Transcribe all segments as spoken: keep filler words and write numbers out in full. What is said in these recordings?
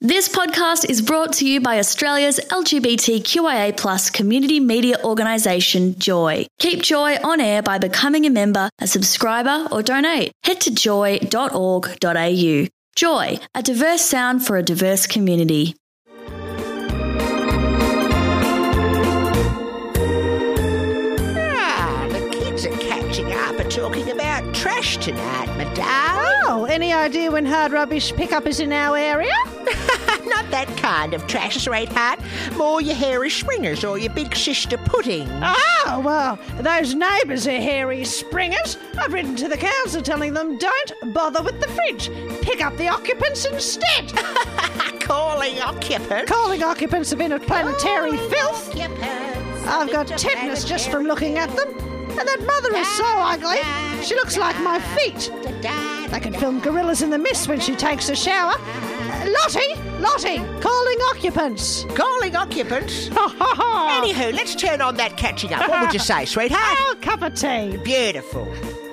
This podcast is brought to you by Australia's L G B T Q I A plus community media organisation, Joy. Keep Joy on air by becoming a member, a subscriber or donate. Head to joy dot org dot a u. Joy, a diverse sound for a diverse community. Ah, the kids are catching up and talking about trash tonight, madame. Oh, any idea when hard rubbish pickup is in our area? Not that kind of trash, sweetheart. More your hairy springers or your big sister pudding. Oh, well, those neighbours are hairy springers. I've written to the council telling them don't bother with the fridge. Pick up the occupants instead. Calling occupants? Calling occupants of interplanetary Calling filth. occupants I've of got tetanus just from looking at them. interplanetary- And that mother is so ugly. She looks like my feet. They can film gorillas in the mist when she takes a shower. Uh, Lottie, Lottie, calling occupants. Calling occupants? Ha ha ha. Anywho, let's turn on that catching up. What would you say, sweetheart? Oh, cup of tea. Beautiful.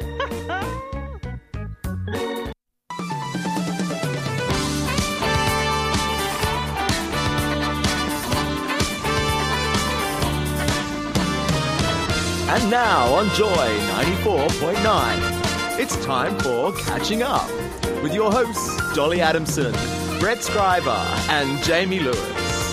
And now on Joy ninety-four point nine, it's time for Catching Up with your hosts Dolly Adamson, Brett Scriber and Jamie Lewis.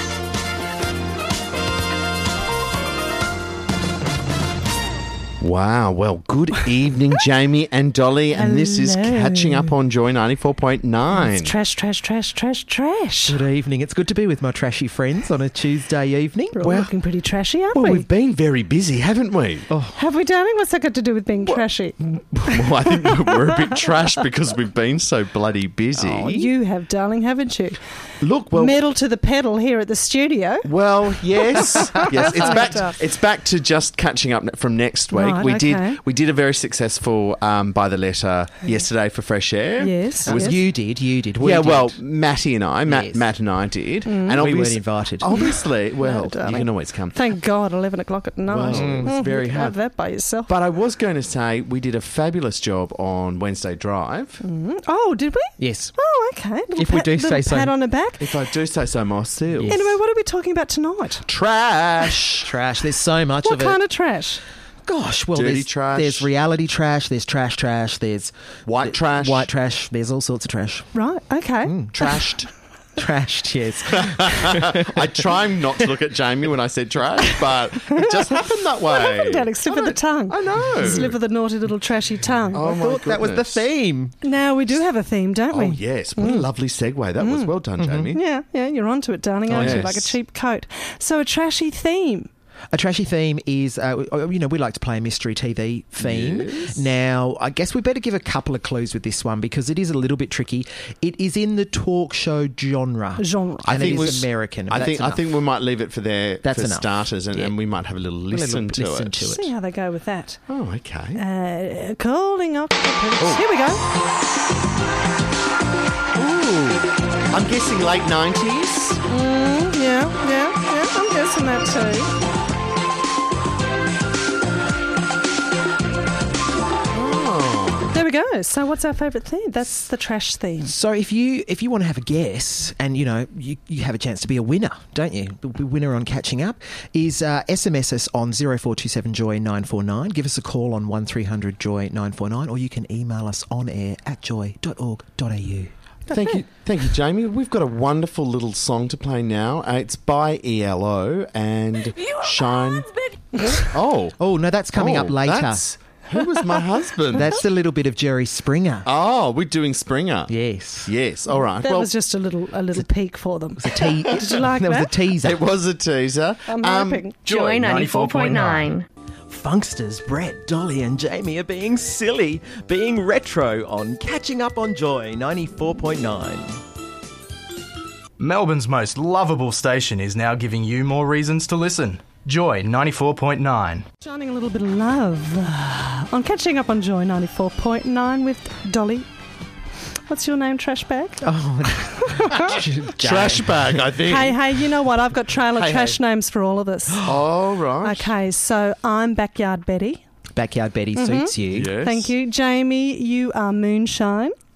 Wow, well, good evening, Jamie and Dolly, and this is Hello. Catching Up on Joy ninety-four point nine. It's trash, trash, trash, trash, trash. Good evening. It's good to be with my trashy friends on a Tuesday evening. We're all Well- looking pretty trashy, aren't Well, we? we've been very busy, haven't we? Oh, Have we, darling? What's that got to do with being trashy? Well, I think we're a bit trashed because we've been so bloody busy. Oh, you have, darling, haven't you? Look, well, Metal to the pedal here at the studio. well, yes, yes. It's back. Right up. It's back to just catching up from next week. Right, we okay. did. We did a very successful um, by the letter yesterday for Fresh Air. Yes. It was yes. you did, you did. We yeah, did. well, Matty and I, Matt, Yes. Matt and I did, and we weren't obviously, invited. obviously, well, you darling. can always come. Thank God, eleven o'clock at night. Well, it was Mm, very you can hard. Have that by yourself. But I was going to say we did a fabulous job on Wednesday Drive. Mm. Oh, did we? Yes. Oh, okay. Little If we pat, do little say so. pat on the back. If I do say so myself. Yes. Anyway, what are we talking about tonight? Trash. Trash. There's so much What of it. kind of trash? Gosh, well, Dirty there's, trash. there's reality trash, there's trash trash, there's White th- trash. white trash, there's all sorts of trash. Right, okay. Trashed. Trashed, yes. I try not to look at Jamie when I said trash, but it just happened that way. What happened, darling? Slip of the tongue. I know. Slip of the naughty little trashy tongue. Oh, I my thought that was the goodness. theme. Now, we do have a theme, don't we? Oh, yes. What a lovely segue. That was well done, Jamie. Yeah, yeah, you're onto it, darling, Oh, aren't you? yes. Like a cheap coat. So a trashy theme. A trashy theme is, uh, you know, we like to play a mystery T V theme. Yes. Now, I guess we better give a couple of clues with this one because it is a little bit tricky. It is in the talk show genre. Genre. And it we- is American. I That's think I enough. think we might leave it for their That's for enough. starters, and, Yeah. and we might have a little little listen, to, listen it. to it. See how they go with that. Oh, okay. Uh, calling occupants. Oh. Here we go. Ooh, I'm guessing late nineties. Mm, yeah, yeah, yeah. I'm guessing that too. Oh, There we go. So what's our favourite theme? That's the trash theme. So if you if you want to have a guess, and you know you, you have a chance to be a winner, don't you? The winner on Catching Up is uh, S M S us on zero four two seven joy nine four nine. Give us a call on one three hundred joy nine four nine, or you can email us on air at joy dot org dot a u. thank you, thank you, Jamie. We've got a wonderful little song to play now. Uh, it's by E L O and Shine. Oh, Oh no, that's coming Oh, up later. that's- who was my husband? That's a little bit of Jerry Springer. Oh, we're doing Springer. Yes. Yes. All right. That well, was just a little a little peek for them. The te- Did you like that? that? was a teaser. it was a teaser. I'm Um, hoping. Joy ninety-four point nine. Funksters, Brett, Dolly and Jamie are being silly, being retro on Catching Up on Joy ninety-four point nine. Melbourne's most lovable station is now giving you more reasons to listen. Joy ninety-four point nine. Shining a little bit of love uh, on Catching Up on Joy ninety-four point nine with Dolly. What's your name, Trash Bag? Oh, Trash bag, I think. Hey, hey, you know what? I've got trailer Hey, trash hey. names for all of us. Oh, right. Okay, so I'm Backyard Betty. Backyard Betty suits you. Yes. Thank you. Jamie, you are Moonshine.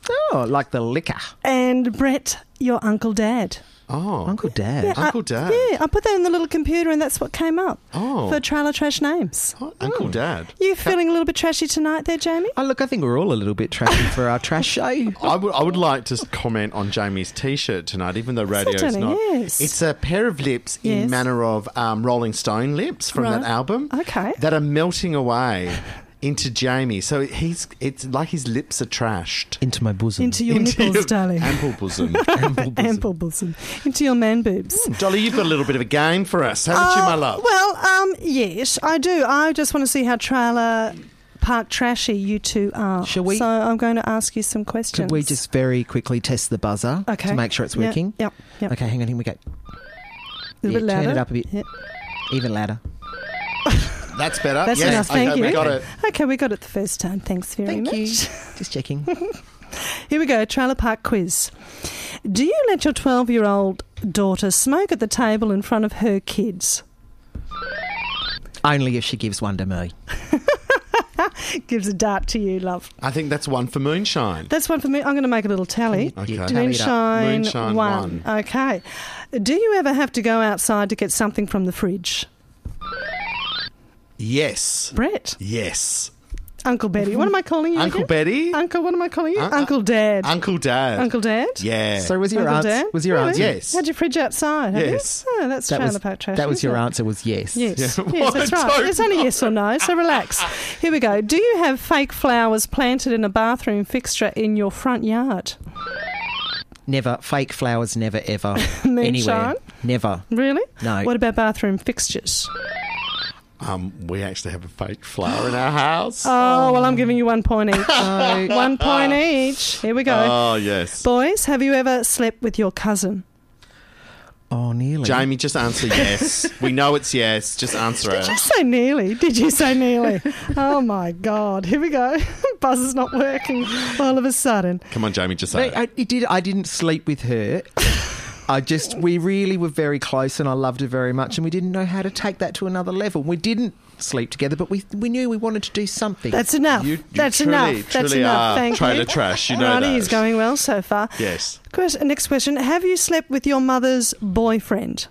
Oh, like the liquor. And Brett, your Uncle Dad. Oh. Uncle Dad. Yeah, Uncle I- Dad. Yeah, I put that in the little computer and that's what came up. Oh. For Trailer Trash names. Oh, Uncle Dad. You feeling a little bit trashy tonight there, Jamie? Oh, look, I think we're all a little bit trashy for our trash show. I would, I would like to comment on Jamie's T-shirt tonight, even though radio is Certainly, not. yes. It's a pair of lips Yes. in manner of um, Rolling Stone lips from Right. that album. Okay. That are melting away into Jamie. So he's it's like his lips are trashed. Into my bosom. Into your Into nipples, your darling. ample bosom. ample bosom. Ample bosom. Into your man boobs. Dolly, you've got a little bit of a game for us, haven't you, my Uh, love? Well, um, yes, I do. I just want to see how Trailer Park Trashy you two are. Shall we- So I'm going to ask you some questions. Could we just very quickly test the buzzer Okay. to make sure it's Yeah, working? Yep. Yep. Okay, hang on, here we go. A little bit Yeah, louder. turn it up a bit. Yep. Even louder. That's better. That's yes. enough. Thank okay, you. We got it. Okay, we got it the first time. Thanks very Thank much. you. Just checking. Here we go. Trailer Park quiz. Do you let your twelve-year-old daughter smoke at the table in front of her kids? Only if she gives one to me. Gives a dart to you, love. I think that's one for Moonshine. That's one for me. I'm going to make a little tally. Okay. Yeah, tally it up. Moonshine, Moonshine one. one. Okay. Do you ever have to go outside to get something from the fridge? Yes. Brett. Yes. Uncle Betty. What am I calling you Uncle again? Betty? Uncle, what am I calling you? Uh, uh, Uncle Dad. Uncle Dad. Uncle Dad? Yeah. So was your Uncle answer? Dad? Was your Really? answer? Yes. Had your fridge outside, have Yes. you? Oh, that's That Trailer was, Park Trash. that was your isn't it? answer. Was yes. Yes, Yeah. yes, that's What? right. Don't- It's only yes or no, so relax. Here we go. Do you have fake flowers planted in a bathroom fixture in your front yard? Never. Fake flowers. Never ever. Moonshine? Anywhere. Never. Really? No. What about bathroom fixtures? Um, we actually have a fake flower in our house. Oh, well, I'm giving you one point each. No. One point each. Here we go. Oh, yes. Boys, have you ever slept with your cousin? Oh, nearly. Jamie, just answer yes. We know it's yes. Just answer Did you it. say nearly? Did you say nearly? Oh, my God. Here we go. Buzzer's not working all of a sudden. Come on, Jamie, just say But it. I, it did. I didn't sleep with her. I just, we really were very close and I loved her very much and we didn't know how to take that to another level. We didn't sleep together, but we we knew we wanted to do something. That's enough. You- you That's truly, enough. That's truly enough. are Thank trailer you. trash. You know Righty, that. he's going well so far. Yes. Question, next question. Have you slept with your mother's boyfriend?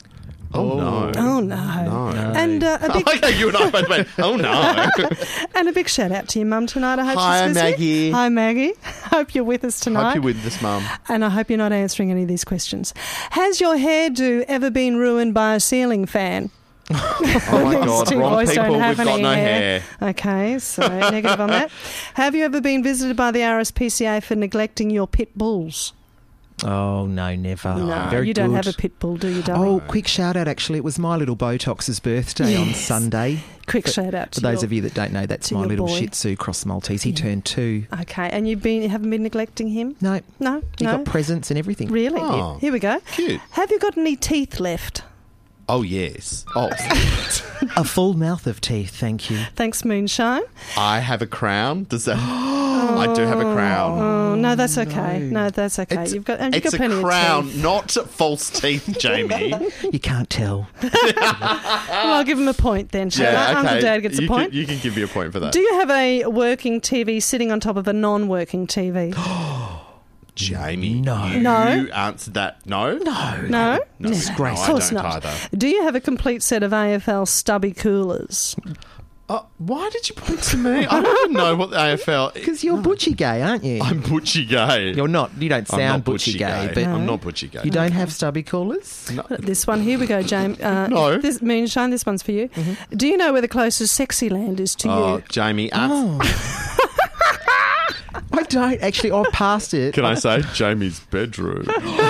Oh, no. Oh, no. No. And uh, a big Oh, okay, you and I both went, oh, no. and a big shout out to your mum tonight. I hope Hi, she's listening. Maggie. Hi, Maggie. Hope you're with us tonight. Hope you're with this, Mum. And I hope you're not answering any of these questions. Has your hairdo ever been ruined by a ceiling fan? Oh, my These God. two Wrong boys people. don't have We've got any no hair. hair. Okay, so negative on that. Have you ever been visited by the R S P C A for neglecting your pit bulls? Oh, no, never. No, Very you don't good. have a pit bull, do you, darling? Oh, quick shout out actually. It was my little Botox's birthday on Yes. Sunday. Quick For- shout out to For those your- of you that don't know, that's to my your little boy. Shih Tzu cross Maltese. He turned two. Okay, and you've been haven't been neglecting him? No, No, he no. got presents and everything. Really? Oh. Here we go. Cute. Have you got any teeth left? Oh, yes. Oh, A full mouth of teeth, thank you. Thanks, Moonshine. I have a crown. Does that... I do have a crown. Oh no, that's okay. No, that's okay. It's, you've got and you've it's got a plenty crown, of teeth. not false teeth, Jamie. You can't tell. Well, I'll give him a point then. Shall I? Uncle Dad gets you a point. Can, you can give me a point for that. Do you have a working T V sitting on top of a non-working T V? Jamie, No. you No. answered that. No? No. No? No, Disgrace. no, Of course I don't not. either. Do you have a complete set of A F L stubby coolers? Uh, why did you point to me? I don't even know what the A F L... Because you're butchy gay, aren't you? I'm butchy gay. You're not. You don't I'm sound not butchy, gay, but I'm not butchy gay. you don't have stubby coolers? No. This one, here we go, James. Uh, No. This, Moonshine, this one's for you. Do you know where the closest sexy land is to Oh, you? Jamie, ans- I don't actually. I passed it. can I say Jamie's bedroom?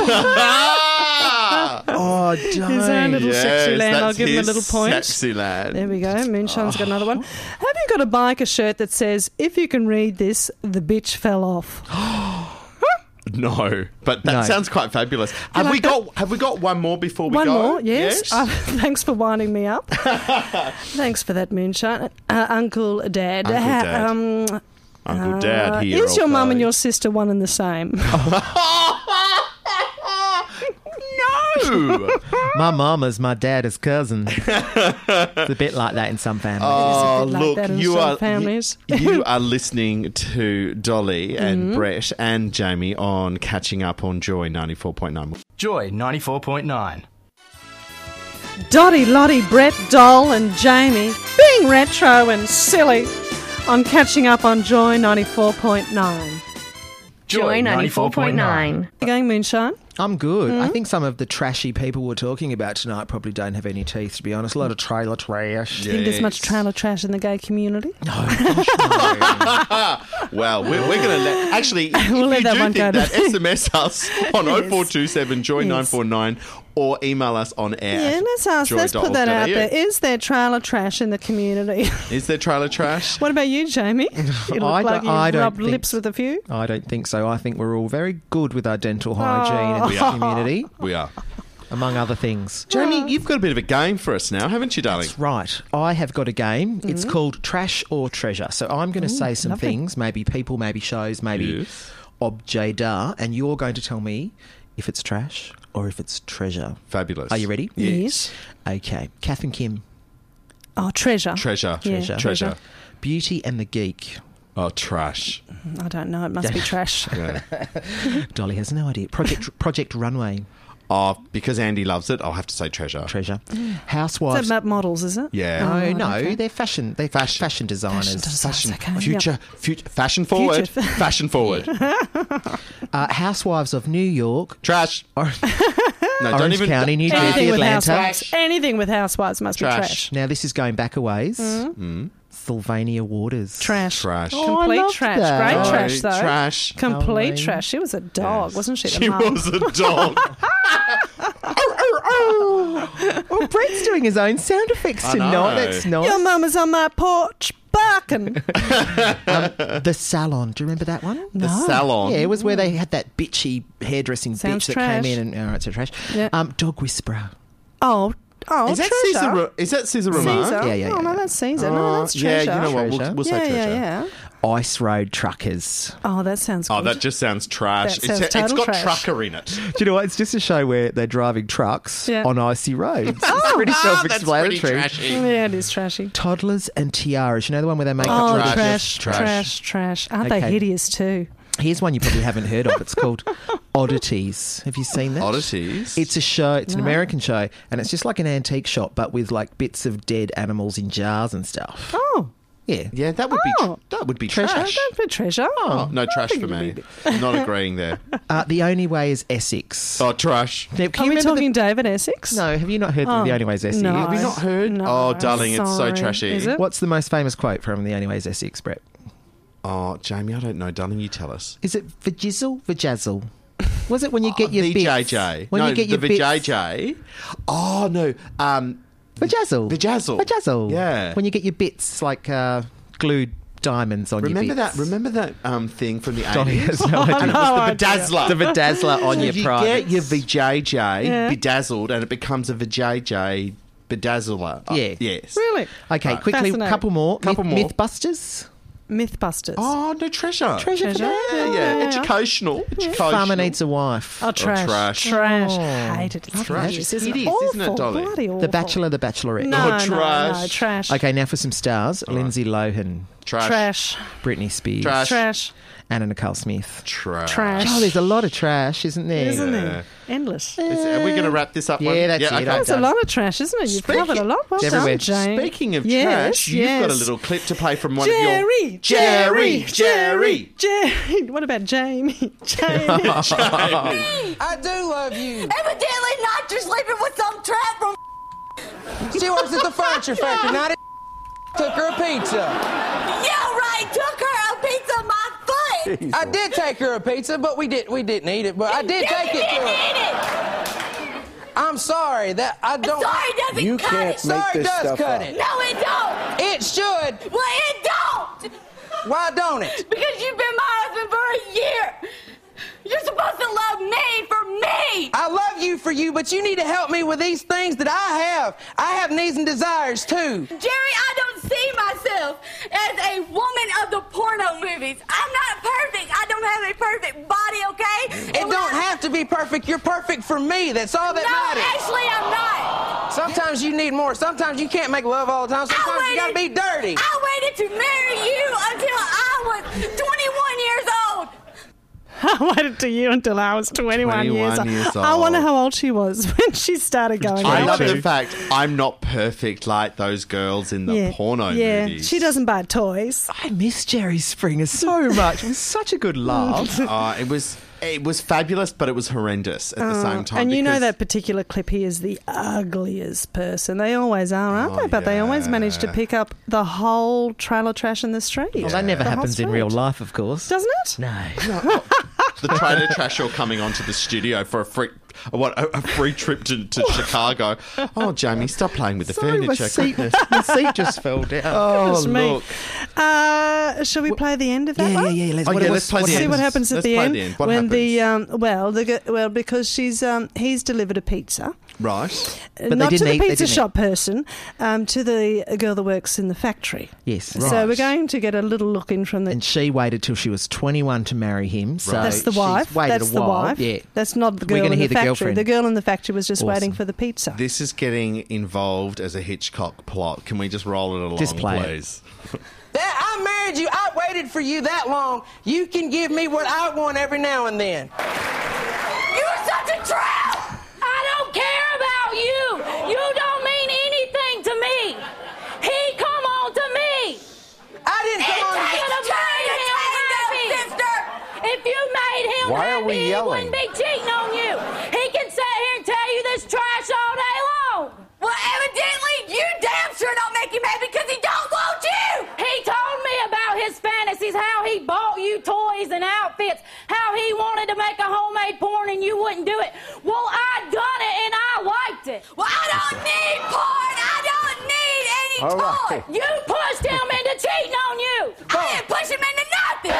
Oh, don't. His own little Yes, sexy land. I'll that's give him a his little point. Sexy land. There we go. Moonshine's got another one. Have you got a biker shirt that says, if you can read this, the bitch fell off? No, but that No. sounds quite fabulous. Have like we got Have we got one more before we One go? more, yes. Uh, thanks for winding me up. Thanks for that, Moonshine. Uh, Uncle Dad. Uncle Ha- Dad. Um, Uncle uh, Dad here. Is your okay. mum and your sister one and the same? No. you? My mama's my dad's cousin. It's a bit like that in some families. Oh, bit like look, that in you some are families. you, you are listening to Dolly and Brett and Jamie on Catching Up on Joy ninety-four point nine. Joy ninety-four point nine. Dotty, Lottie, Brett, Doll and Jamie being retro and silly on Catching Up on Joy ninety-four point nine. Joy ninety-four point nine. You going moonshine? I'm good. I think some of the trashy people we're talking about tonight probably don't have any teeth, to be honest. A lot of trailer trash. Do you think there's much trailer trash in the gay community? Well, we're, we're going to let... Actually, if We'll let you that do one think go that, to- S M S us on oh four two seven joy nine four nine or email us on air. Yeah, at let's ask. joy Let's dot put that org dot out a u. there. Is there trailer trash in the community? Is there trailer trash? What about you, Jamie? You look I like don't- you I don't rubbed think lips so. with a few. I don't think so. I think we're all very good with our dental hygiene in We this are. community, We are. among other things. Jamie, you've got a bit of a game for us now, haven't you, darling? That's right. I have got a game. It's called Trash or Treasure. So I'm going to say some lovely. things, maybe people, maybe shows, maybe Yes. objeda, and you're going to tell me if it's trash or if it's treasure. Fabulous. Are you ready? Yes. Okay. Kath and Kim, Oh, treasure. Treasure. Yeah, Treasure. Treasure. Beauty and the Geek. Oh, trash. I don't know. It must be trash. Yeah. Dolly has no idea. Project Project Runway. Oh, because Andy loves it, I'll have to say treasure. Treasure. Is Housewives. that about models, is it? Yeah. No, Oh, no, okay. they're fashion. They're fashion, fashion designers. Fashion designers, okay, yep. Future, future, fashion forward. Future. Fashion forward. Uh, Housewives of New York. Trash. Or- No, Orange don't even. County, New Jersey, Anything with Atlanta. housewives. Anything with housewives must Trash. be trash. Now this is going back a ways. Sylvania Waters. Trash. Trash. Oh, I Complete loved trash. that. Great Oh, trash, though. Trash. Complete Halloween. trash. She was a dog, wasn't she? The She mum? was a dog. Oh, Brett's doing his own sound effects I tonight. know. That's nice. Your mum is on my porch barking. The Salon. Do you remember that one? The salon. Yeah, it was where they had that bitchy hairdressing Sounds bitch that trash. came in and oh, it's a trash. Yeah. Um, Dog Whisperer. Oh, oh, Is that treasure. Caesar? Ro- Is that Caesar Remark? Caesar? Yeah, yeah, Oh, no, yeah. that's Caesar. No, that's Uh, yeah, treasure. you know what? We'll, Treasure. we'll say yeah, treasure. yeah, yeah. Ice Road Truckers. Oh, that sounds good. Oh, that just sounds trash. That sounds it's, total it's got trash. trucker in it. Do you know what? It's just a show where they're driving trucks Yeah. on icy roads. It's pretty Ah, that's pretty self-explanatory. trashy. Yeah, it is trashy. Toddlers and Tiaras. You know the one where they make Oh, up trash. trash, Trash. trash, trash, Aren't Okay. they hideous too? Here's one you probably haven't heard of. It's called Oddities. Have you seen that? Oddities. It's a show. It's an No. American show, and it's just like an antique shop, but with like bits of dead animals in jars and stuff. Oh, Yeah. yeah, that would Oh. be that would be Treasure. trash. that's a bit treasure. Oh, no trash for me. Not agreeing there. Uh, the Only Way is Essex. Oh, trash. Now, can Are you we remember talking David Essex? The, no, have you not heard Oh, of The Only Way is Essex? no. Have you not heard? No, oh, darling, it's so sorry. trashy. Is it? What's the most famous quote from The Only Way is Essex, Brett? Oh, Jamie, I don't know. Darling, you tell us. Is it Vajizzle? Vajazzle? Was it when you get Oh, your V bits? J J. When no, you get your the bits. V J J. Oh, no. Um, Vajazzle. Vajazzle. Vajazzle. Yeah. When you get your bits like uh, glued diamonds on remember your that? bits. Remember that um, thing from the Donnie eighties? has no idea. And it No was the idea. bedazzler. The bedazzler on So your you privates. get your V J J Yeah. bedazzled and it becomes a V J J bedazzler. Oh, Yeah. yes. Really? Okay, Right. quickly, Fascinating. couple more. Couple Myth, more. Mythbusters. Mythbusters. Oh, no, treasure. Treasure, Treasure. for Yeah, that. yeah. yeah. Educational. Educational. Farmer needs a wife. Oh, trash. trash. Trash. Oh. Hate it. It's Trash. hideous, It isn't is, it? Awful. isn't it, Dolly? Bloody awful. The Bachelor, The Bachelorette. No, Oh, no, trash. no, trash. Okay, now for some stars. Lindsay Lohan, Trash. Trash. Britney Spears, Trash. Trash. Anna Nicole Smith. Trash. Trash. Oh, there's a lot of trash, isn't there? Isn't Yeah. there? Endless. Is- are we going to wrap this up? Yeah, one? that's it. okay. I'm That's a done. lot of trash, isn't it? You've Speaking- covered a lot. Well It's done, everywhere. Jane. Speaking of yes, trash, you've yes. got a little clip to play from one Jerry, of your... Jerry, Jerry, Jerry. What about Jamie? Jamie. I do love you. Evidently not. You're sleeping with some trap from. She works at the furniture factory. Not took her a pizza. Yeah, right. Took her a pizza my foot. I did take her a pizza, but we did we didn't eat it. But I did You take it to didn't her. eat it. I'm sorry that I don't. Sorry doesn't You cut can't it. make Sorry this does stuff cut up. it. No, it don't. It should. Well, it don't. Why don't it? Because you've been my husband for a year. You're supposed to love me for me. I love you for you, but you need to help me with these things that I have. I have needs and desires, too. Jerry, I don't see myself as a woman of the porno movies. I'm not perfect. I don't have a perfect body, okay? It don't have to be perfect. You're perfect for me. That's all that No, matters. actually, I'm not. Sometimes you need more. Sometimes you can't make love all the time. Sometimes you gotta be dirty. I waited to marry you until I was twenty-one years old. I waited to you until I was twenty-one, years, twenty-one years old. I old. wonder how old she was when she started going I out. love the fact I'm not perfect like those girls in the yeah. porno yeah. movies. She doesn't buy toys. I miss Jerry Springer so much. It was such a good laugh. Uh, it was it was fabulous, but it was horrendous at the same time. And you know because- that particular clip, he is the ugliest person. They always are, aren't Oh, they? But they always yeah. manage to pick up the whole trailer trash in the street. Well, that never The whole happens in street. real life, of course. Doesn't it? No. the trailer trash all coming onto the studio for a free what a, a free trip to, to Chicago. Oh, Jamie, stop playing with the Sorry, my furniture. seat, Goodness. my seat just fell down. Oh, Goodness me. look. Uh, shall we play the end of that yeah, one? yeah, yeah. Let's, Oh, what- yeah, what's- let's play the See end. what happens at Let's the play end. the end. What when the happens? um, well, the, g- well, because she's um, he's delivered a pizza. Right. they Not to didn't the eat- they pizza didn't shop person, um, to the girl that works in the factory. Yes. So Right. we're going to get a little look in from the. And she waited till she was twenty-one to marry him. So That's the she's wife. Waited That's a the while. wife. Yeah. That's not the We're girl gonna in the hear the factory. girlfriend. The girl in the factory was just waiting Awesome. for the pizza. This is getting involved as a Hitchcock plot. Can we just roll it along, Just play it. please? That I married you. I waited for you that long. You can give me what I want every now and then. You're such a tramp! I don't care about you! You don't mean anything to me! He come on to me! I didn't It come on. takes two to change a sister! If you made him Why are happy, we he yelling? wouldn't be cheating on you! He can sit here and tell you this trash all day long! Well, evidently, you damn sure don't make him happy because he don't want you! He told me about his fantasies, how he bought you toys and outfits, how he wanted to make a homemade porn and you wouldn't do it. Well, I done it and I liked it. Well, I don't need porn. I don't need any All toy. right. You pushed him into cheating on you. I didn't push him into nothing.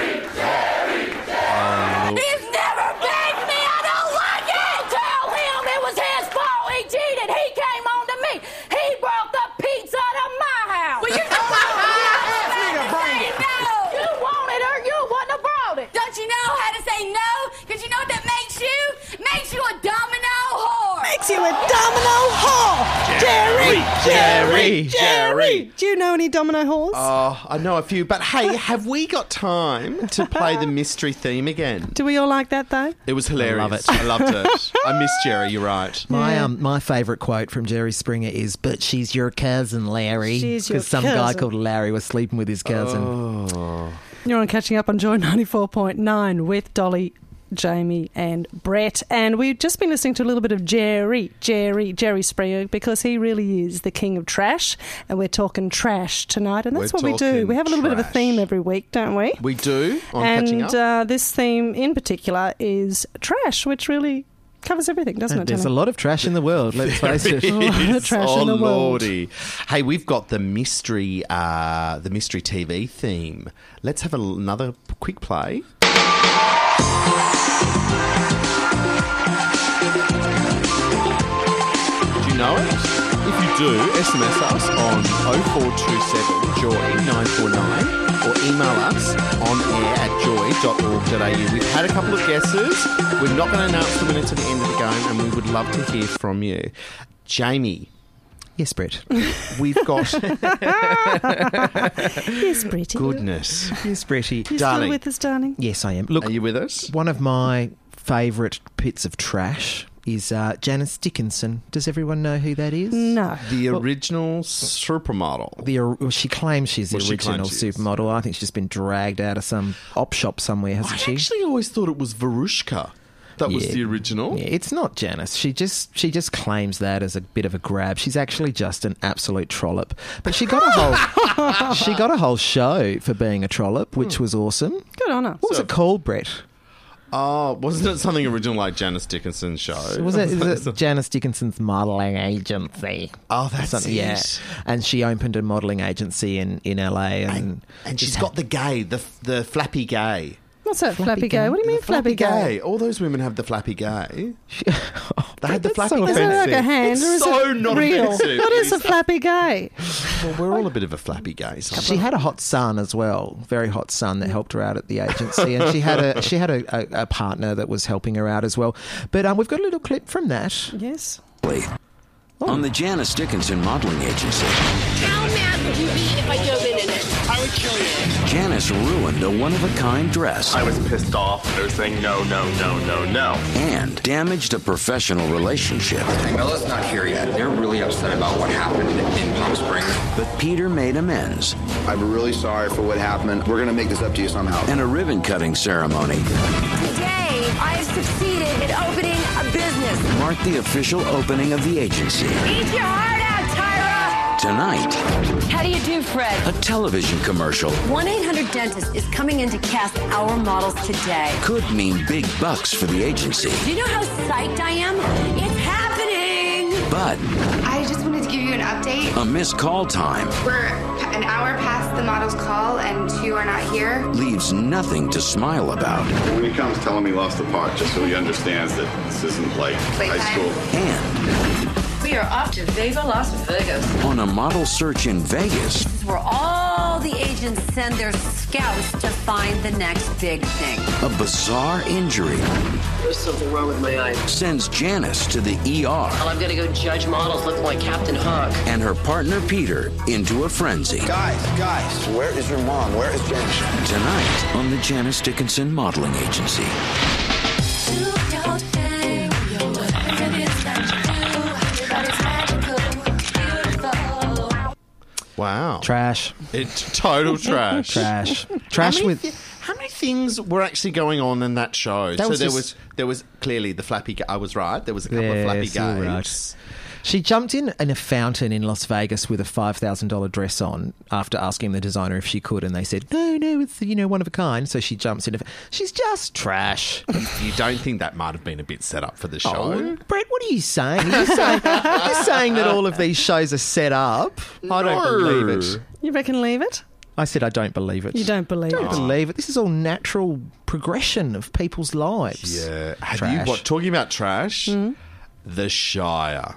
He's never begged me. I don't like it. Tell him it was his fault. He cheated. He came on to me. He brought the pizza to my house. Well, you know Ask me to bring it. no. You wanted her. You wouldn't have brought it. Don't you know how to say no? Because you know what that makes you? Makes you a domino whore. Makes you a domino whore. Jerry, Jerry, Jerry. Do you know any domino whores? Oh, I know a few, but hey, have we got time to play the mystery theme again? Do we all like that though? It was hilarious. love it. I loved it. I miss Jerry. You're right. My um my favourite quote from Jerry Springer is, "But she's your cousin, Larry." She's your Because some guy cousin. called Larry was sleeping with his cousin. Oh. You're on Catching Up on Joy ninety-four point nine with Dolly, Jamie and Brett. And we've just been listening to a little bit of Jerry, Jerry, Jerry Springer, because he really is the king of trash. And we're talking trash tonight. And that's We're what we do. talking We have a little bit of a trash. theme every week, don't we? We do on Catching and Up. uh, this theme in particular is trash, which really covers everything, doesn't And it? there's a Tony? lot of trash in the world, let's face it. A lot of trash oh, in the world. Lordy. Hey, we've got the mystery, uh, the mystery T V theme. Let's have a, another quick play. Do you know it? If you do, S M S us on oh four two seven joy nine four nine or email us on air at joy dot org dot a u. We've had a couple of guesses. We're not going to announce them until the end of the game, and we would love to hear from you. Jamie, Yes, Brett. we've got Yes, Britty. goodness. Yes, Bretty. You still Darling. with us, darling? Yes, I am. Look, Are you with us? one of my favourite bits of trash is uh, Janice Dickinson. Does everyone know who that is? No. The original supermodel. The, or- well, she claims she's the Well, she original claims she is. supermodel. I think she's just been dragged out of some op shop somewhere, hasn't I she? actually always thought it was Verushka. That was Yeah. the original. Yeah, it's not Janice. She just she just claims that as a bit of a grab. She's actually just an absolute trollop. But she got a whole she got a whole show for being a trollop, which was awesome. Good on her. What was it called, Brett? Oh, wasn't it something original like Janice Dickinson's show? Was it, is it Janice Dickinson's modelling agency? Oh, that's Something, it. yeah. And she opened a modelling agency in, in L A. And, And, and she's just got the gay, the the flappy gay. What's that, flappy, Flappy gay? gay? What do you mean, The flappy, gay? All those women have the flappy gay. They had the That's flappy so gay. Is it like a hand It's or is so it not real? offensive. What It is a is- flappy gay? Well, we're all a bit of a flappy gay. sometimes. She had a hot son as well, very hot son that helped her out at the agency, and she had a she had a, a, a partner that was helping her out as well. But um, we've got a little clip from that. Yes. On the Janice Dickinson Modeling Agency, How mad would you be if I dove in it? I would kill you. Janice ruined a one-of-a-kind dress I was pissed off. I was saying no, no, no, no, no. and damaged a professional relationship. Bella's not here yet. They're really upset about what happened in Palm Springs. But Peter made amends. I'm really sorry for what happened. We're going to make this up to you somehow. And a ribbon-cutting ceremony Today, I have succeeded in opening a business. marked the official opening of the agency. Eat your heart out, Tyra! Tonight, How do you do, Fred? a television commercial one eight hundred Dentist is coming in to cast our models today. could mean big bucks for the agency. Do you know how psyched I am? It's happening! But I just wanted to give you an update. a missed call time We're an hour past the model's call and two are not here. leaves nothing to smile about. When he comes, tell him he lost the part, just so he understands that this isn't like Playtime. high school. And We are off to Viva Las Vegas. on a model search in Vegas, This is where all the agents send their scouts to find the next big thing. a bizarre injury There's something wrong with my eye. sends Janice to the E R Well, I've got to go judge models looking like Captain Hook. and her partner Peter into a frenzy. Guys, guys, where is your mom? Where is Janice? Tonight on the Janice Dickinson Modeling Agency. Wow. Trash, It's total trash. trash, How trash many, with. thi- how many things were actually going on in that show? That so was there just- was there was clearly the flappy. Ga- I was right. There was a couple Yes, of flappy you're right. gays. She jumped in in a fountain in Las Vegas with a five thousand dollars dress on after asking the designer if she could, and they said, no, no, it's, you know, one of a kind. So she jumps in. A, she's just trash. You don't think that might have been a bit set up for the show? Oh, Brett, what are you saying? Are you saying, are you saying that all of these shows are set up? I don't No. believe it. You reckon leave it? I said I don't believe it. You don't believe don't it? believe it. This is all natural progression of people's lives. Yeah. Have Trash. you what? Talking about trash, Mm. The Shire.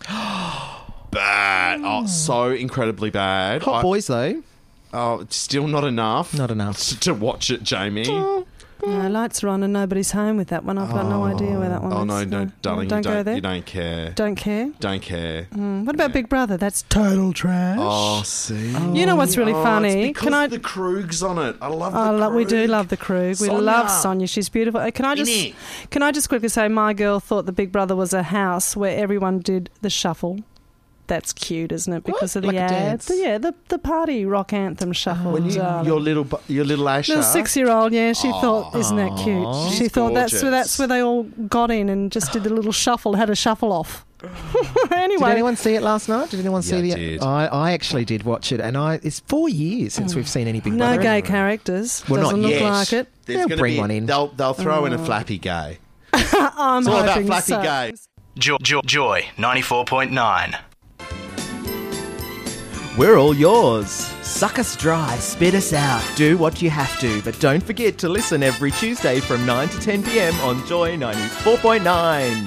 Bad. Oh, so incredibly bad. Hot I- boys, though. Oh, still not enough. Not enough. to watch it, Jamie. No, lights are on and nobody's home with that one. I've got no idea where that one Oh is. no, no, darling, don't you go don't. there. You don't care. Don't care. Don't care. Mm, what about Big Brother? That's total trash. Oh, see. You know what's really Oh, funny? It's because Can I? the Krug's on it. I love the Oh, lo- we do Krug. love the Krug. We Sonia. love Sonia. She's beautiful. Uh, Can I just Innit? can I just quickly say my girl thought the Big Brother was a house where everyone did the shuffle. That's cute, isn't it? Because of the Like a ads. dance? Yeah, the the party rock anthem shuffle. When you, darling. your little, bu- your little Asher. Little six-year-old, yeah, she thought, isn't that cute? She She's thought that's where gorgeous. that's where they all got in and just did the little shuffle, had a shuffle off. Anyway, Did anyone see it last night? Did anyone see Yeah, the? I did. I, I actually did watch it, and I it's four years since we've seen any Big no Brother. gay characters. Well, not Doesn't look yet. like it. There's They'll gonna bring be- one in. They'll they'll throw in a flappy gay. I'm It's all about hoping flappy so. gay. Joy, Joy, Joy ninety-four point nine. We're all yours. Suck us dry, spit us out, do what you have to, but don't forget to listen every Tuesday from nine to ten p.m. on Joy ninety-four point nine.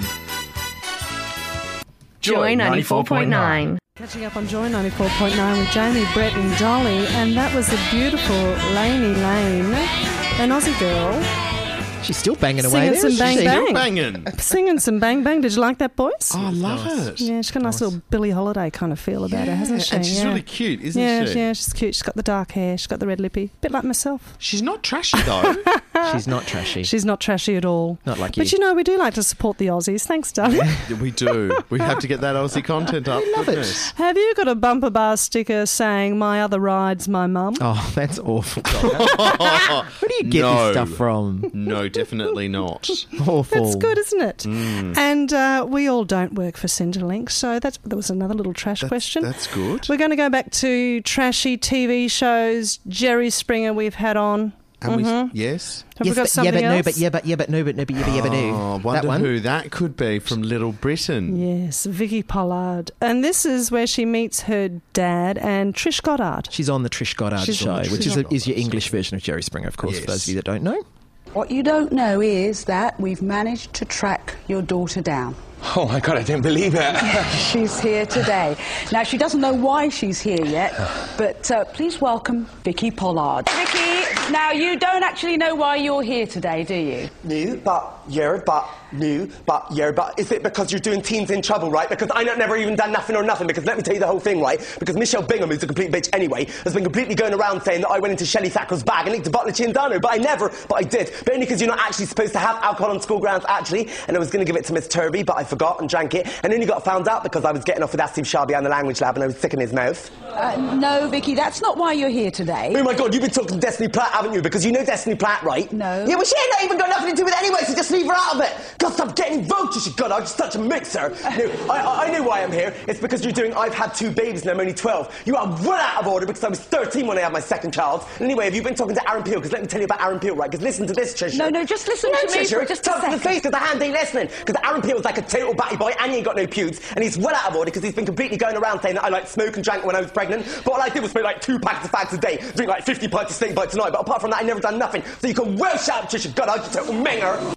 Joy ninety-four point nine. Catching up on Joy ninety-four point nine with Jamie, Brett and Dolly, and that was a beautiful Lainey Lane, an Aussie girl, She's still banging away singing there. some isn't bang she? bang. Banging. Singing some bang bang. Did you like that, boys? Oh, I love it. Yeah, she's got a nice little Billie Holiday kind of feel about her, hasn't she? And she's yeah. really cute, isn't yeah, she? Yeah, she's cute. She's got the dark hair. She's got the red lippy. Bit like myself. She's not trashy though. She's not trashy. She's not trashy at all. Not like you. But you know, we do like to support the Aussies. Thanks, darling. We do. We have to get that Aussie content up. love it. Goodness. Have you got a bumper bar sticker saying "My other ride's my mum"? Oh, that's awful. Where do you get No. this stuff from? No, definitely not. Awful. That's good, isn't it? Mm. And uh, we all don't work for Centrelink, so that's that was another little trash question. That's good. We're going to go back to trashy T V shows. Jerry Springer we've had on. And Mhm. we, yes. Have Yes, we got but, something yeah, but else? no, but yeah, but yeah, but no, but no, but yeah, but yeah, but no. Oh, wonder that one. who that could be from Little Britain. Yes, Vicky Pollard. And this is where she meets her dad and Trish Goddard. She's on the Trish Goddard She's show, on the which Trish is, a, Goddard is your English version of Jerry Springer, of course, for those Yes. of you that don't know. What you don't know is that we've managed to track your daughter down. Oh my God, I didn't believe it. She's here today. Now, she doesn't know why she's here yet, but uh, please welcome Vicky Pollard. Vicky, now you don't actually know why you're here today, do you? No, but you're, but no, but you're, but is it because you're doing Teens in Trouble, right? Because I not never even done nothing or nothing, because let me tell you the whole thing, right? Because Michelle Bingham, who's a complete bitch anyway, has been completely going around saying that I went into Shelley Thacker's bag and licked a bottle of Chindano, but I never, but I did. But only because you're not actually supposed to have alcohol on school grounds, actually, and I was going to give it to Miss Turby, but I forgot and drank it, and only got found out because I was getting off with Steve Shaw behind the language lab and I was sick in his mouth. Uh, no, Vicky, that's not why you're here today. Oh my God, you've been talking to Destiny Platt, haven't you? Because you know Destiny Platt, right? No. Yeah, well, she ain't not even got nothing to do with it anyway, so just leave her out of it. God, stop getting involved, you God, I'm just such a mixer. No, I, I, I know why I'm here. It's because you're doing I've had two babies and I'm only twelve. You are run out of order because I was thirteen when I had my second child. And anyway, have you been talking to Aaron Peel? Because let me tell you about Aaron Peel, right? Because listen to this, Trisha. No, no, just listen no, to me Trisha, for just talk a to second. the face because the hand ain't listening. Because Aaron Peel's like a total batty boy and he ain't got no pubes. And he's well out of order because he's been completely going around saying that I like smoke and drank when I was pregnant. But all I did was smoke like two packets of fags a day, drink like fifty pints of steak by tonight. But apart from that, I never done nothing. So you can well shout, Trisha, God, I'm just a total minger.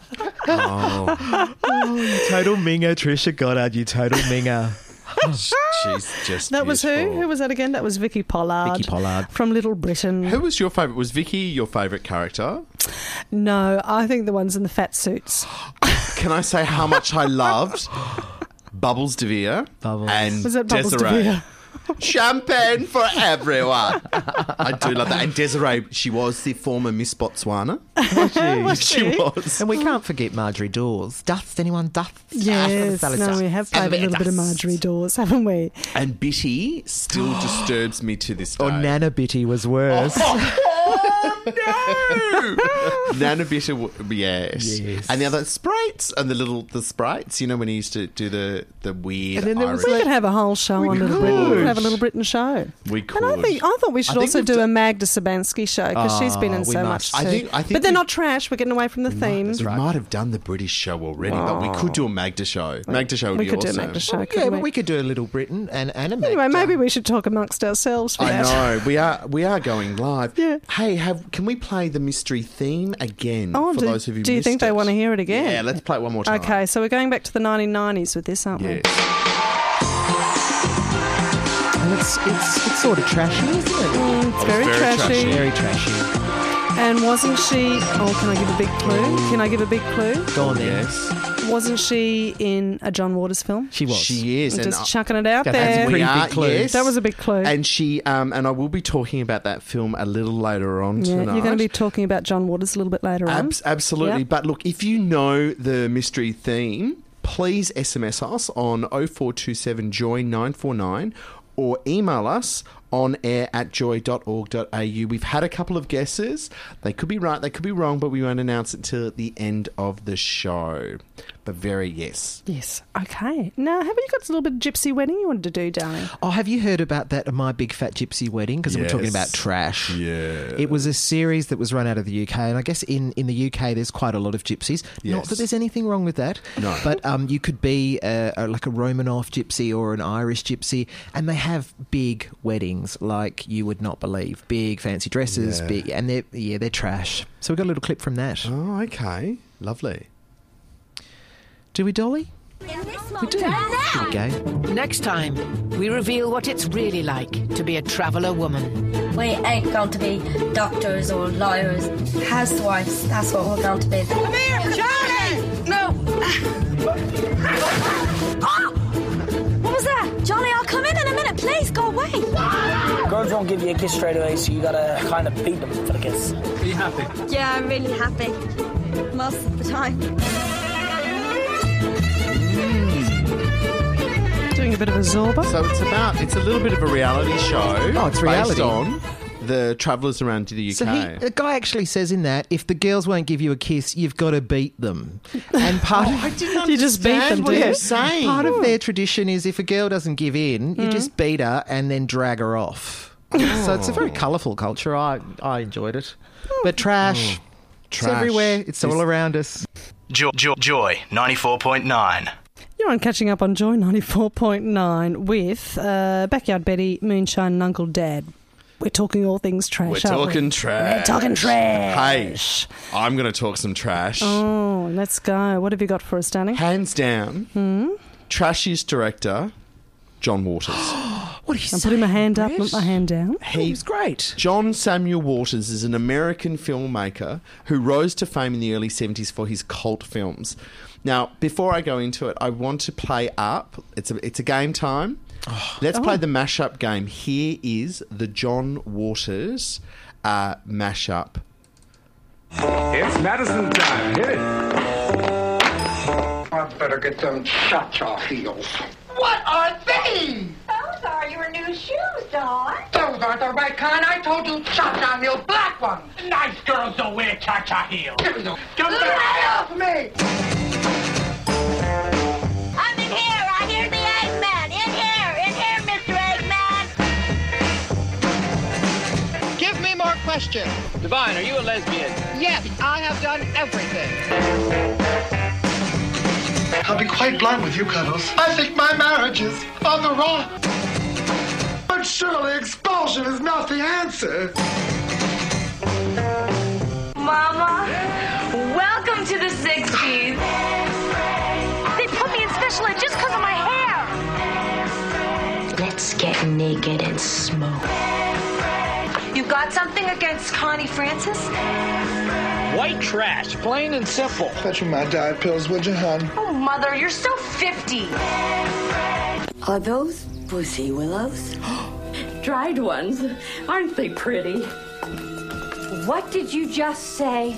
Oh. Oh, you total minger, Trisha Goddard, you total minger. She's just That was who? beautiful. Who was that again? That was Vicky Pollard. Vicky Pollard. From Little Britain. Who was your favourite? Was Vicky your favourite character? No, I think the ones in the fat suits. Can I say how much I loved Bubbles DeVere Bubbles. and Was that Bubbles Desiree? DeVere? Champagne for everyone. I do love that. And Desiree, she was the former Miss Botswana. Was she? Was she she? was. And we can't forget Marjorie Dawes. Dust, anyone dust? Yes, Ah, no, we have played a bit of little bit of dust. Marjorie Dawes, haven't we? And Bitty still disturbs me to this day. Or Nana Bitty was worse. Oh, no! Nana Bitty, w- yes. Yes. And the other sprites, and the little, the sprites, you know, when he used to do the, the weird And then there was Irish... We could have a whole show We on Little could. Britain. We could have a Little Britain show. We could. And I think I thought we should I think also we've do done- a Magda Sabansky show because she's been in Oh, we so must. much too. I think- I think but they're we- not trash. We're getting away from the theme. We might have done the British show already, but we could do a Magda show. Magda show would We be could do a awesome. Magda show. Yeah, couldn't but we? we could do a Little Britain and Anna Anyway, Magda. maybe we should talk amongst ourselves for I that. know we are we are going live. Yeah. Hey, have can we play the mystery theme again Oh, for do, those of you? do you missed think they it? want to hear it again? Yeah, let's play it one more time. Okay, so we're going back to the nineteen nineties with this, aren't we? Yes. And it's, it's, it's sort of trashy, isn't it? Mm, it's very, very trashy. trashy. Very trashy. And wasn't she... Oh, can I give a big clue? Can I give a big clue? Go on then. Yes, Wasn't she in a John Waters film? She was. she is. I'm and just I- chucking it out That's there. a pretty we are, big clue. yes. That was a big clue. And she um and I will be talking about that film a little later on yeah, tonight. you're going to be talking about John Waters a little bit later on. Abs- absolutely. Yep. But look, if you know the mystery theme, please S M S us on oh four two seven joy nine four nine or email us on air at joy dot org dot a u. We've had a couple of guesses. They could be right, they could be wrong, but we won't announce it till the end of the show. But very yes. Yes. Okay. Now, have you got a little bit of gypsy wedding you wanted to do, darling? Oh, have you heard about that My Big Fat Gypsy Wedding? Because we're talking Yes. about trash. Yeah. It was a series that was run out of the U K, and I guess in, in the U K there's quite a lot of gypsies. Not Yes. that there's anything wrong with that. No. But um, you could be a, a, like a Romanoff gypsy or an Irish gypsy, and they have big weddings like you would not believe. Big fancy dresses, Yeah. big, and they're yeah they're trash. So we got a little clip from that. Oh, okay. Lovely. Do we, Dolly? We do. Here we go. Next time, we reveal what it's really like to be a traveller woman. We ain't going to be doctors or lawyers. Housewives, that's what we're going to be. Come here, Charlie! No. Oh! What was that? Johnny, I'll come in in a minute. Please, go away. Girls won't give you a kiss straight away, so you gotta kind of beat them for the kiss. Are you happy? Yeah, I'm really happy. Most of the time. Doing a bit of a Zorba. So it's about, it's a little bit of a reality show. Oh, it's based reality. on the travellers around to the U K. So he, the guy actually says in that, if the girls won't give you a kiss, you've got to beat them. And part Oh, of I didn't You just beat understand them, what do he you? was saying. part of their tradition is if a girl doesn't give in, you Mm. just beat her and then drag her off. So it's a very colourful culture. I I enjoyed it, but trash, it's Trash. everywhere. It's all around us. Joy, Joy, Joy ninety-four point nine. You're on Catching Up on Joy ninety-four point nine with uh, Backyard Betty, Moonshine and Uncle Dad. We're talking all things trash. We're aren't talking we? trash. We're talking trash. Hey, I'm going to talk some trash. Oh, let's go. What have you got for us, Danny? Hands down, Hmm? trashiest director, John Waters. What are you I'm saying? putting my hand up, Brett? not my hand down. He's great. John Samuel Waters is an American filmmaker who rose to fame in the early seventies for his cult films. Now, before I go into it, I want to play up. It's a, it's a game time. Oh. Let's Oh. play the mashup game. Here is the John Waters uh, mashup. It's medicine time. Hit it. I'd better get them cha-cha heels. What are they? Those are your new shoes, Dawn. Those aren't the right kind. I told you cha-cha heel black ones. Nice girls don't wear cha-cha heels. Give me those. Get off me! I'm in here. I hear the Eggman. In here. In here, Mister Eggman. Give me more questions. Divine, are you a lesbian? Yes, I have done everything. I'll be quite blunt with you, Cuddles. I think my marriage is on the rock. But surely expulsion is not the answer. Mama, welcome to the sixties. They put me in special ed just because of my hair. Let's get naked and smoke. You got something against Connie Francis? White trash, plain and simple. Fetch me my diet pills, would you, hon? Oh, Mother, you're so fifty. Are those pussy willows? Dried ones. Aren't they pretty? What did you just say?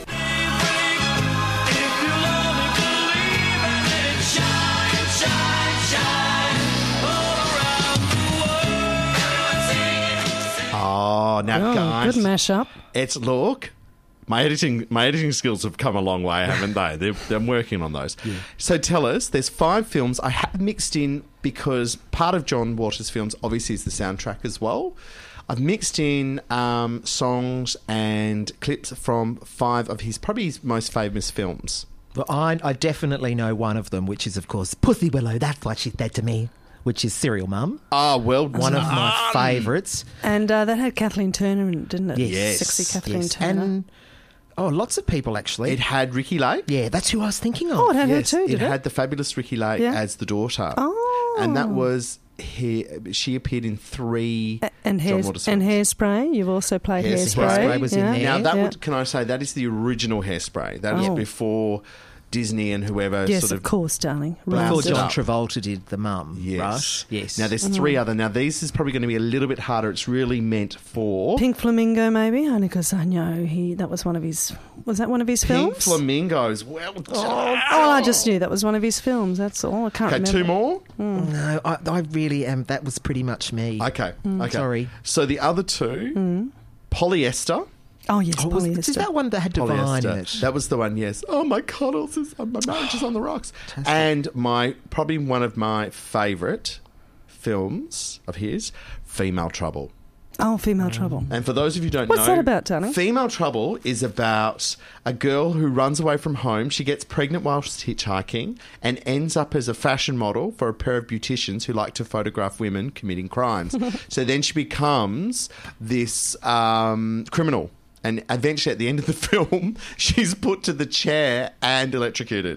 Oh, now, Oh, guys. good mashup. It's, look, my editing my editing skills have come a long way, haven't they? They're, I'm working on those. Yeah. So tell us, there's five films I have mixed in because part of John Waters' films obviously is the soundtrack as well. I've mixed in um, songs and clips from five of his probably his most famous films. Well, I, I definitely know one of them, which is, of course, Pussy Willow. That's what she said to me, which is Serial Mum. Ah, well One of my favourites. And uh, that had Kathleen Turner in it, didn't it? Yes. Sexy Kathleen Yes. Turner. And, oh, lots of people, actually. It had Ricky Lake. Yeah, that's who I was thinking of. Oh, it had Yes, her too, it did it? had the fabulous Ricky Lake Yeah. as the daughter. Oh. And that was... He, she appeared in three A- and, John hair, Waters and films. Hairspray. You've also played Hairspray. Hairspray. Hairspray was in yeah. there. Now that Yeah. would, can I say, that is the original Hairspray. That was Oh. before Disney and whoever Yes, sort of of course, darling. Before Rounded John up. Travolta did the mum, Yes. right? Yes. Now there's three other. Now these is probably going to be a little bit harder. It's really meant for Pink Flamingo, maybe, only because I know he that was one of his. Was that one of his Pink films? Flamingos. Well Oh, done. oh, I just knew that was one of his films. That's all. I can't Okay, remember. two more. No, I, I really am. That was pretty much me. Okay, okay. Sorry. So the other two, Polyester. Oh yes, Oh, was, polyester. is that one that had Divine in Polyester. it? That was the one. Yes. Oh, my cuddles is my marriage is on the rocks. And my probably one of my favourite films of his, Female Trouble. Oh, Female Trouble. And for those of you who don't What's know, that about, darling? Female Trouble is about a girl who runs away from home. She gets pregnant whilst hitchhiking and ends up as a fashion model for a pair of beauticians who like to photograph women committing crimes. So then she becomes this um, criminal. And eventually, at the end of the film, she's put to the chair and electrocuted.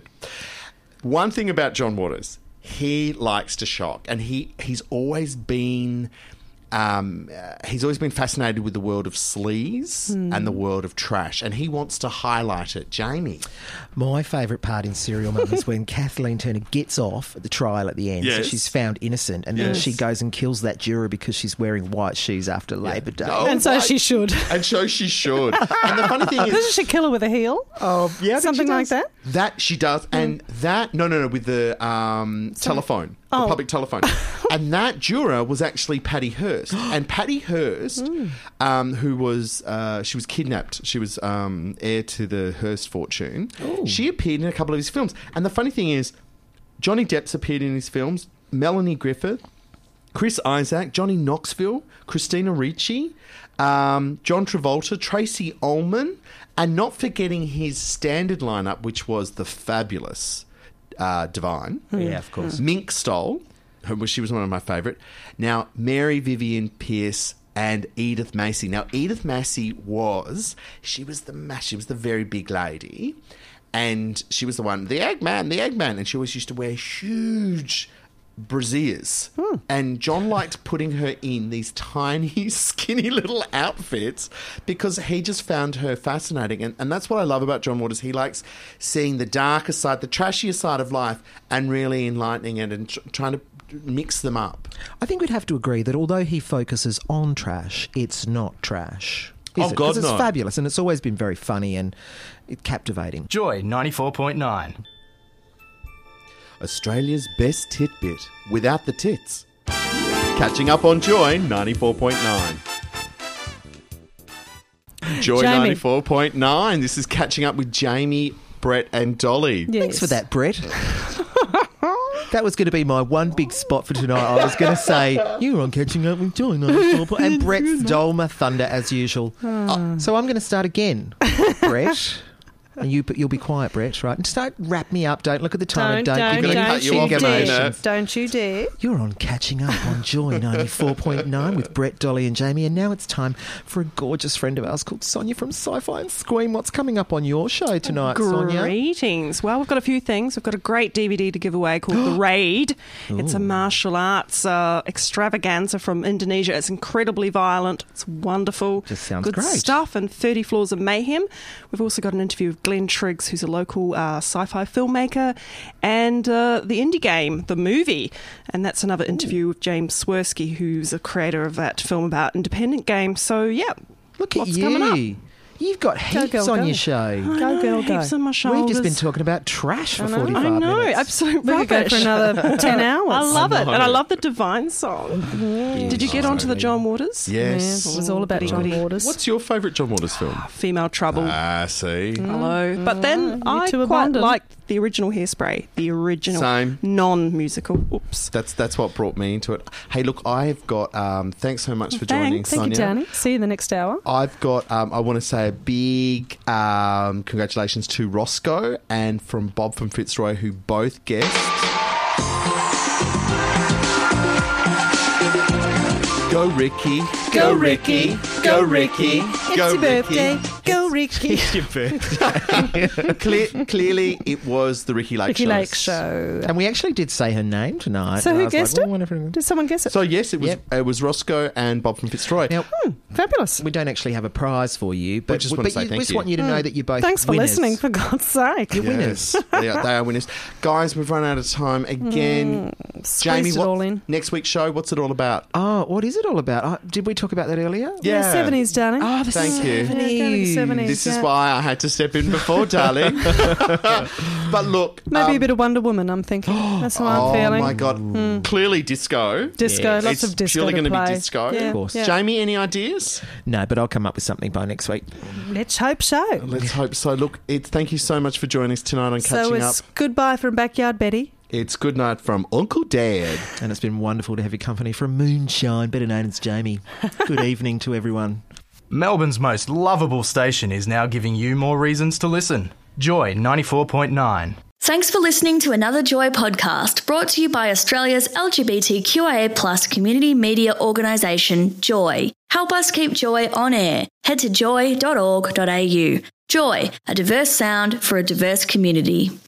One thing about John Waters, he likes to shock, and he, he's always been... Um, uh, he's always been fascinated with the world of sleaze Hmm. and the world of trash, and he wants to highlight it. Jamie. My favourite part in Serial Mum is when Kathleen Turner gets off at the trial at the end. Yes. So she's found innocent, and then Yes. she goes and kills that juror because she's wearing white shoes after Labor Day. Oh, and so right. she should. And so she should. And the funny thing is... Doesn't she kill her with a heel? Oh, yeah, I think Something she like does. that? That she does, and that no, no, no, with the um, telephone, the Oh. public telephone, and that juror was actually Patty Hearst, and Patty Hearst, um, who was uh, she was kidnapped, she was um, heir to the Hearst fortune. She appeared in a couple of his films, and the funny thing is, Johnny Depp's appeared in his films, Melanie Griffith, Chris Isaac, Johnny Knoxville, Christina Ricci, um, John Travolta, Tracy Ullman, and not forgetting his standard lineup, which was the fabulous uh, Divine. Yeah, of course. Mink Stoll, who was, she was one of my favourite. Now, Mary Vivian Pearce and Edith Macy. Now, Edith Macy was, she was the ma- she was the very big lady, and she was the one, the Eggman, the Eggman, and she always used to wear huge brassieres. Hmm. And John liked putting her in these tiny, skinny little outfits because he just found her fascinating. And, and that's what I love about John Waters. He likes seeing the darker side, the trashier side of life, and really enlightening it and tr- trying to mix them up. I think we'd have to agree that although he focuses on trash, it's not trash. Is Oh, it? God, 'Cause it's no. fabulous, and it's always been very funny and captivating. Joy ninety-four point nine. Australia's best titbit without the tits. Catching up on Joy ninety-four point nine. Joy Jamie. ninety-four point nine. This is Catching Up with Jamie, Brett and Dolly. Yes. Thanks for that, Brett. That was going to be my one big spot for tonight. I was going to say, you're on Catching Up with Joy ninety-four point nine. And Brett stole my thunder as usual. Uh, so I'm going to start again, Brett. And you, you'll be quiet, Brett, right? And just don't wrap me up. Don't look at the time. Don't, and don't, don't, give me don't any you finger dare. motions. Don't you dare. You're on Catching Up on Joy ninety-four point nine with Brett, Dolly and Jamie. And now it's time for a gorgeous friend of ours called Sonia from Sci-Fi and Scream. What's coming up on your show tonight, Sonia? Greetings. Well, we've got a few things. We've got a great D V D to give away called The Raid. It's a martial arts uh, extravaganza from Indonesia. It's incredibly violent. It's wonderful. Just sounds Good great. stuff. And thirty Floors of Mayhem. We've also got an interview with Glenn Triggs, who's a local uh, sci-fi filmmaker, and uh, the Indie Game, the movie. And that's another interview with James Swirsky, who's a creator of that film about independent games. So, yeah, Look at what's you. coming up? You've got heaps girl, on go. your show. Go, girl, go. Heaps on my shoulders. We've just been talking about trash for I know. forty-five I know, minutes. absolute We could go rubbish. for another ten hours. I love I it, know. and I love the Divine song. Did you get onto the John Waters? Yes. Yeah, it was all about John Waters. What's your favourite John Waters film? Female Trouble. Ah, see. Hello. But then Mm, you I two are quite bonded. liked the original Hairspray, the original Same. non-musical. Oops. That's that's what brought me into it. Hey, look, I've got. Um, thanks so much for joining, Thanks. Thank Sonia. you, Danny. See you in the next hour. I've got. Um, I want to say a big um, congratulations to Roscoe and from Bob from Fitzroy, who both guessed. Go Ricky, Go, Ricky. go Ricky, It's go your Ricky. birthday. Go, Ricky. It's your birthday. Clear, clearly, it was the Ricky Lake Ricky Show. Lake Show. And we actually did say her name tonight. So and I who was like, guessed well, it? I wonder if anyone- Did someone guess it? So yes, it was. Yep. It was Roscoe and Bob from Fitzroy. Now, Hmm, fabulous. we don't actually have a prize for you, but, just want to but say you, thank we just you. want you to know that you're both Thanks for winners. listening, for God's sake. You're Yes, winners. they, are, they are winners. Guys, we've run out of time again. Squeezed Jamie, it what, all in. next week's show, what's it all about? Oh, what is it all about? Oh, did we talk about that earlier? Yeah. The seventies, darling. Oh, the Thank you. Yeah, go to the seventies, This yeah. is why I had to step in before, darling. But look. Maybe um, a bit of Wonder Woman, I'm thinking. That's what oh I'm feeling. my God. Clearly disco. Disco, Yes. lots It's of disco purely to going to be play. disco. Yeah, Of course. yeah. Jamie, any ideas? No, but I'll come up with something by next week. Let's hope so. Let's hope so. Look, it's thank you so much for joining us tonight on So Catching Up. it's goodbye from Backyard Betty. It's good night from Uncle Dad. And it's been wonderful to have your company from Moonshine, better known as Jamie. Good evening to everyone. Melbourne's most lovable station is now giving you more reasons to listen. Joy ninety-four point nine. Thanks for listening to another Joy podcast brought to you by Australia's L G B T Q I A plus community media organisation, Joy. Help us keep Joy on air. Head to joy dot org dot a u. Joy, a diverse sound for a diverse community.